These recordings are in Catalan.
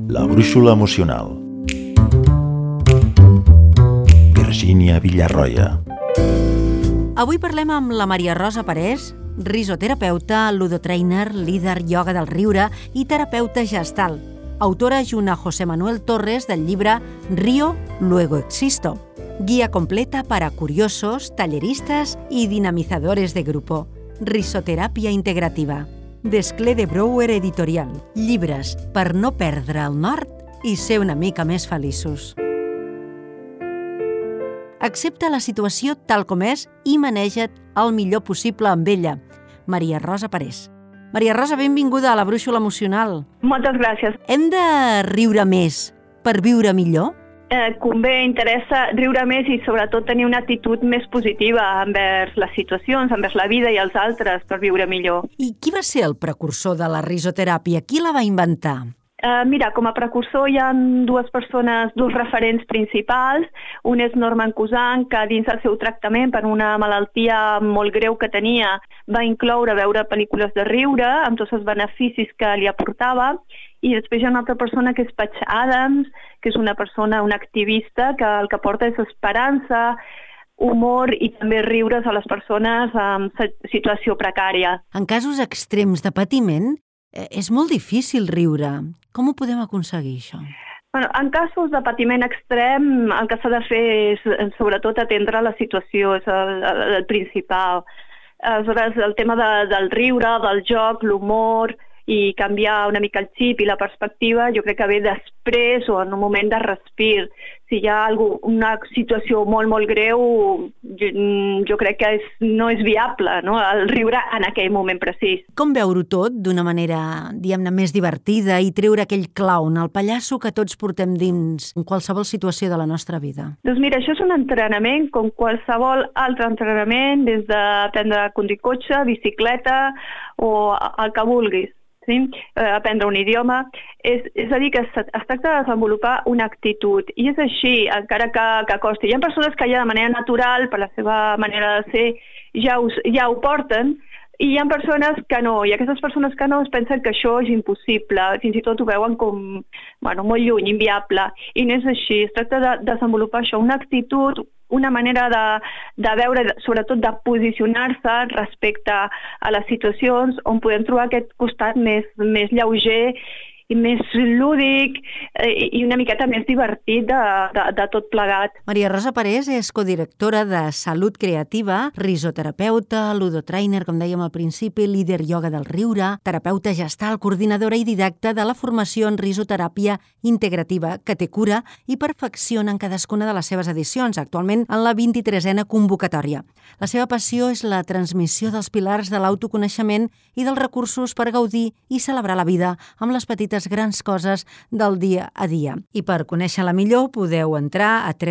La brúixola emocional. Virgínia Villarroya. Avui parlem amb la Maria Rosa Parés, risoterapeuta, ludotrainer, líder ioga del riure i terapeuta gestal, autora junt a José Manuel Torres del llibre Río, luego existo, guía completa para curiosos, talleristas y dinamizadores de grupo. Risoteràpia integrativa. Desclé de Brouwer Editorial. Llibres per no perdre el nord i ser una mica més feliços. Accepta la situació tal com és i maneja't el millor possible amb ella. Maria Rosa Parés. Maria Rosa, benvinguda a la brúixola emocional. Moltes gràcies. Hem de riure més per viure millor? Convé, interessa riure més i sobretot tenir una actitud més positiva envers les situacions, envers la vida i els altres per viure millor. I qui va ser el precursor de la risoteràpia? Qui la va inventar? Mira, com a precursor hi ha dues referents principals. Un és Norman Cousin, que dins el seu tractament per una malaltia molt greu que tenia va incloure veure pel·lícules de riure amb tots els beneficis que li aportava. I després hi ha una altra persona que és Patch Adams, que és una activista que el que porta és esperança, humor i també riures a les persones en situació precària. En casos extrems de patiment, és molt difícil riure. Com ho podem aconseguir, això? En casos de patiment extrem, el que s'ha de fer és, sobretot, atendre la situació, és el principal. Aleshores, el tema del riure, del joc, l'humor i canviar una mica el xip i la perspectiva, jo crec que ve després o en un moment de respir. Si hi ha una situació molt, molt greu, jo crec que no és viable, no?, el riure en aquell moment precís. Com veure-ho tot d'una manera, diguem-ne, més divertida i treure aquell clown, el pallasso que tots portem dins en qualsevol situació de la nostra vida? Doncs mira, això és un entrenament com qualsevol altre entrenament, des d'aprendre a conduir cotxe, bicicleta o el que vulguis. Sí? Aprendre un idioma, és a dir, que es tracta de desenvolupar una actitud, i és així, encara que costi. Hi ha persones que ja de manera natural, per la seva manera de ser, ja ho porten, i hi ha persones que no, i aquestes persones que no es pensen que això és impossible, fins i tot ho veuen com molt lluny, inviable, i no és així. Es tracta de desenvolupar això, una actitud, una manera de veure, sobretot de posicionar-se respecte a les situacions on podem trobar aquest costat més lleuger i més lúdic i una miqueta més divertit de tot plegat. Maria Rosa Parés és codirectora de Salut Creativa, risoterapeuta, ludotrainer, com dèiem al principi, líder ioga del riure, terapeuta gestal, coordinadora i didacta de la formació en risoteràpia integrativa, que té cura i perfecciona en cadascuna de les seves edicions, actualment en la 23a convocatòria. La seva passió és la transmissió dels pilars de l'autoconeixement i dels recursos per gaudir i celebrar la vida amb les petites grans coses del dia a dia. I per conèixer-la millor podeu entrar a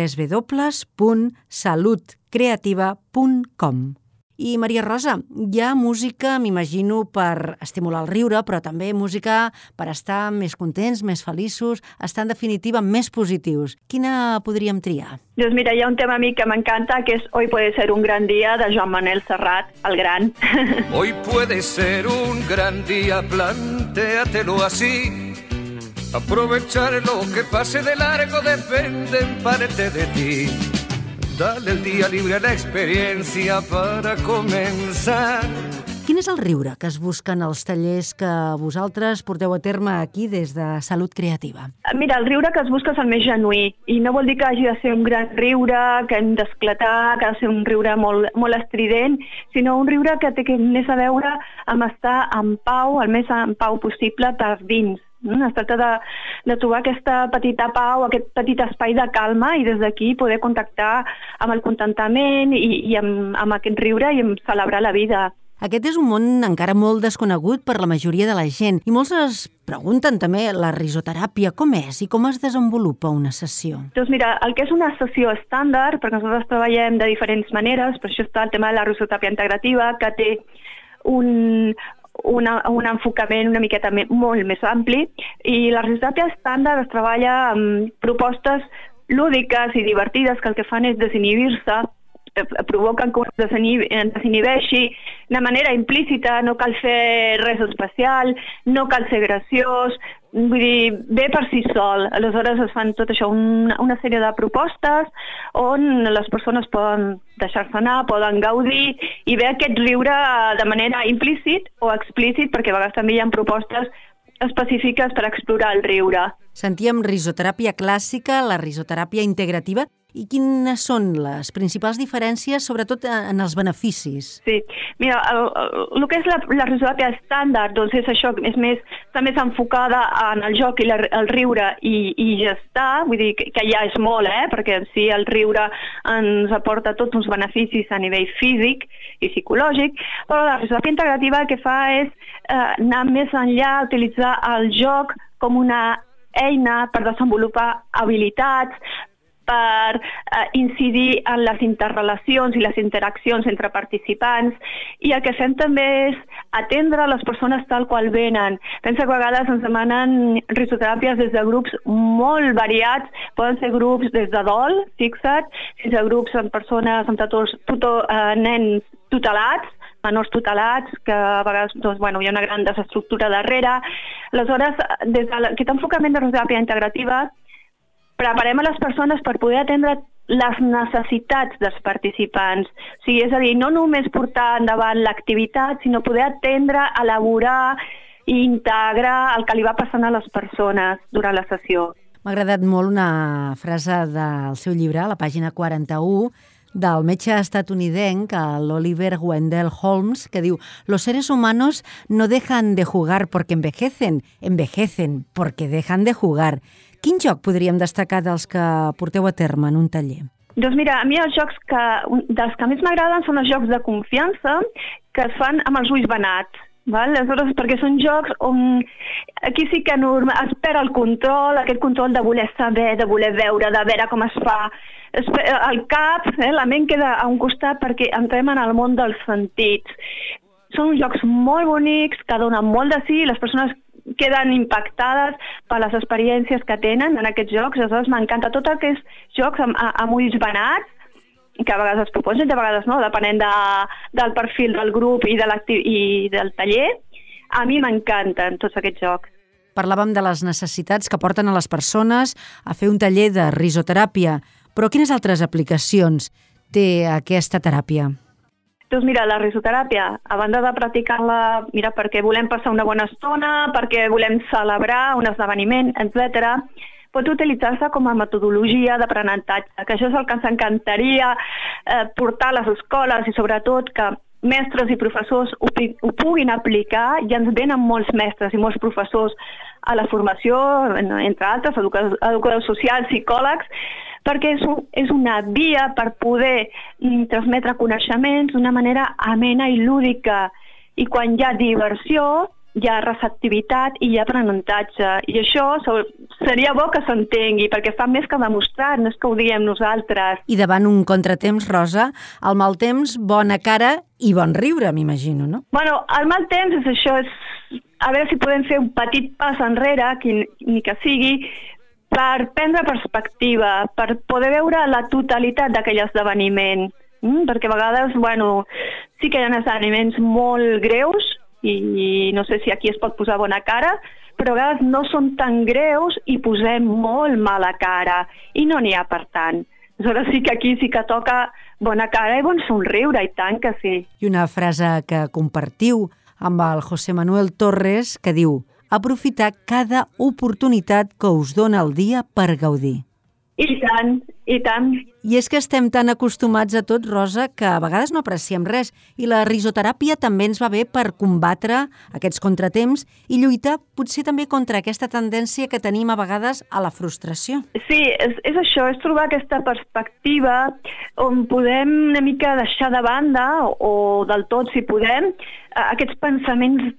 www.salutcreativa.com. I Maria Rosa, hi ha música, m'imagino, per estimular el riure, però també música per estar més contents, més feliços, estar en definitiva més positius. Quina podríem triar? Doncs mira, hi ha un tema a mi que m'encanta, que és Hoy puede ser un gran día, de Joan Manel Serrat, el gran. Hoy puede ser un gran día, plantéatelo así. Aprovechar lo que pase de largo depende en parte de ti. Dale el día libre a la experiencia para comenzar. Quin és el riure que es busca en els tallers que vosaltres porteu a terme aquí des de Salut Creativa? Mira, el riure que es busca és el més genuí, i no vol dir que hagi de ser un gran riure, que hem d'esclatar, que ha de ser un riure molt estrident, sinó un riure que té més a veure amb estar en pau, el més en pau possible per dins. Es tracta de trobar aquesta petita pau, aquest petit espai de calma, i des d'aquí poder contactar amb el contentament i amb aquest riure i amb celebrar la vida. Aquest és un món encara molt desconegut per la majoria de la gent, i molts es pregunten també la risoteràpia, com és i com es desenvolupa una sessió? Doncs mira, el que és una sessió estàndard, perquè nosaltres treballem de diferents maneres, per això està el tema de la risoteràpia integrativa, que té un enfocament una miqueta molt més ampli, i la risoteràpia estàndard es treballa amb propostes lúdiques i divertides que el que fan és desinhibir-se provoquen que es desinhibeixi de manera implícita, no cal fer res especial, no cal ser graciós, vull dir, ve per si sol. Aleshores es fan tot això, una sèrie de propostes on les persones poden deixar-se anar, poden gaudir i ve aquest riure de manera implícit o explícit, perquè a vegades també hi ha propostes específiques per explorar el riure. Sentíem risoteràpia clàssica, la risoteràpia integrativa, i quines són les principals diferències, sobretot en els beneficis? Sí, mira, el que és la risoteràpia estàndard, doncs és això, està més enfocada en el joc i el riure i ja està, vull dir que ja és molt, perquè en si el riure ens aporta tots uns beneficis a nivell físic i psicològic, però la risoteràpia integrativa el que fa és anar més enllà, utilitzar el joc com una eina per desenvolupar habilitats, per incidir en les interrelacions i les interaccions entre participants, i el que fem també és atendre les persones tal qual venen. Pensa que a vegades ens demanen risoteràpies des de grups molt variats, poden ser grups des de dol, fixa't, fins a grups amb persones, amb nens tutelats, menors tutelats, que a vegades hi ha una gran desestructura darrere. Aleshores, des d'aquest enfocament de risoteràpia integrativa, preparem a les persones per poder atendre les necessitats dels participants. O sigui, és a dir, no només portar endavant l'activitat, sinó poder atendre, elaborar i integrar el que li va passant a les persones durant la sessió. M'ha agradat molt una frase del seu llibre, a la pàgina 41, del metge estatunidenc, l'Oliver Wendell Holmes, que diu: «Los seres humanos no dejan de jugar porque envejecen, envejecen porque dejan de jugar». Quin joc podríem destacar dels que porteu a terme en un taller? Doncs mira, a mi els jocs dels que més m'agraden són els jocs de confiança que es fan amb els ulls venats. Aleshores, perquè són jocs on aquí sí que es perd el control, aquest control de voler saber, de voler veure, de veure com es fa. El cap, la ment queda a un costat perquè entrem en el món dels sentits. Són jocs molt bonics, que donen molt de sí, les persones queden impactades per les experiències que tenen en aquests jocs. Aleshores, m'encanta tot el que és jocs amb ulls venats, que a vegades es proposen, de vegades no, depenent del perfil del grup i del taller. A mi m'encanten tots aquests jocs. Parlàvem de les necessitats que porten a les persones a fer un taller de risoteràpia, però quines altres aplicacions té aquesta teràpia? Doncs mira, la risoteràpia, a banda de practicar-la, mira, perquè volem passar una bona estona, perquè volem celebrar un esdeveniment, etc., pot utilitzar-se com a metodologia d'aprenentatge, que això és el que ens encantaria portar a les escoles i sobretot que mestres i professors ho puguin aplicar. Ja ens venen molts mestres i molts professors a la formació, entre altres, educadors socials, psicòlegs, perquè és una via per poder transmetre coneixements d'una manera amena i lúdica. I quan hi ha diversió, hi ha receptivitat i hi ha aprenentatge. I això seria bo que s'entengui, perquè està més que demostrat, no és que ho diem nosaltres. I davant un contratemps, Rosa, el mal temps, bona cara i bon riure, m'imagino, no? Bueno, el mal temps és això, és a veure si podem fer un petit pas enrere, ni que sigui, per prendre perspectiva, per poder veure la totalitat d'aquell esdeveniment. Perquè a vegades, sí que hi ha esdeveniments molt greus, i no sé si aquí es pot posar bona cara, però a vegades no són tan greus i posem molt mala cara, i no n'hi ha per tant. Aleshores sí que aquí sí que toca bona cara i bon somriure, i tant que sí. I una frase que compartiu amb el José Manuel Torres que diu: aprofitar cada oportunitat que us dona el dia per gaudir. I tant, i tant. I és que estem tan acostumats a tot, Rosa, que a vegades no apreciem res. I la risoteràpia també ens va bé per combatre aquests contratemps i lluitar potser també contra aquesta tendència que tenim a vegades a la frustració. Sí, és això, és trobar aquesta perspectiva on podem una mica deixar de banda, o del tot si podem, aquests pensaments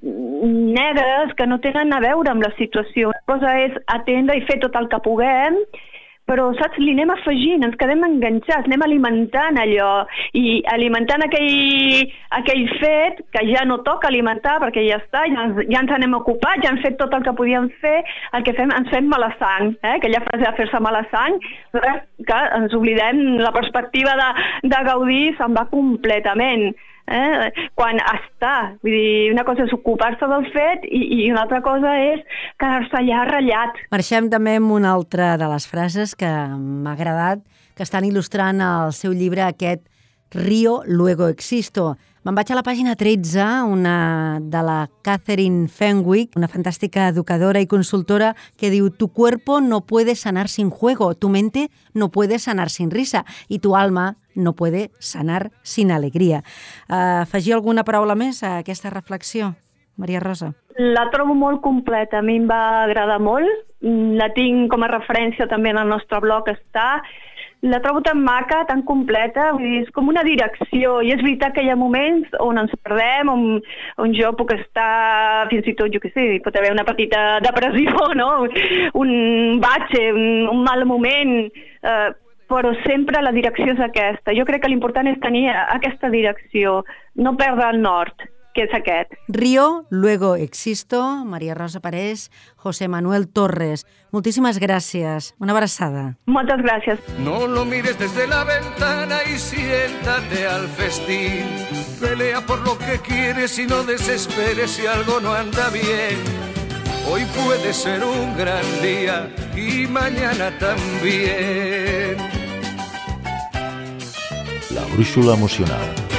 negres que no tenen a veure amb la situació. Una cosa és atendre i fer tot el que puguem, però, saps, li anem afegint, ens quedem enganxats, anem alimentant allò, i alimentant aquell fet que ja no toca alimentar, perquè ja està, ja ens n'hem ocupat, ja hem fet tot el que podíem fer, el que fem, ens fem mala sang, aquella frase de fer-se mala sang, que ens oblidem, la perspectiva de gaudir se'n va completament. Quan està, vull dir, una cosa és ocupar-se del fet i una altra cosa és quedar-se allà ratllat. Marxem també amb una altra de les frases que m'ha agradat, que estan il·lustrant el seu llibre aquest Río, luego existo. Me'n vaig a la pàgina 13, una de la Catherine Fenwick, una fantàstica educadora i consultora, que diu: tu cuerpo no puede sanar sin juego, tu mente no puede sanar sin risa y tu alma no puede sanar sin alegria. Afegir alguna paraula més a aquesta reflexió, Maria Rosa? La trobo molt completa, a mi em va agradar molt, la tinc com a referència també en el nostre blog, està. La trobo tan maca, tan completa, vull dir, és com una direcció, i és veritat que hi ha moments on ens perdem, on jo puc estar, fins i tot, jo què sé, pot haver una petita depressió, no? Un batxe, un mal moment, però sempre la direcció és aquesta. Jo crec que l'important és tenir aquesta direcció, no perdre el nord, que és aquest. Río, luego existo, Maria Rosa Parés, José Manuel Torres. Moltíssimes gràcies. Una abraçada. Moltes gràcies. No lo mires desde la ventana y siéntate al festín. Pelea por lo que quieres y no desesperes si algo no anda bien. Hoy puede ser un gran día y mañana también. La brúixola emocional.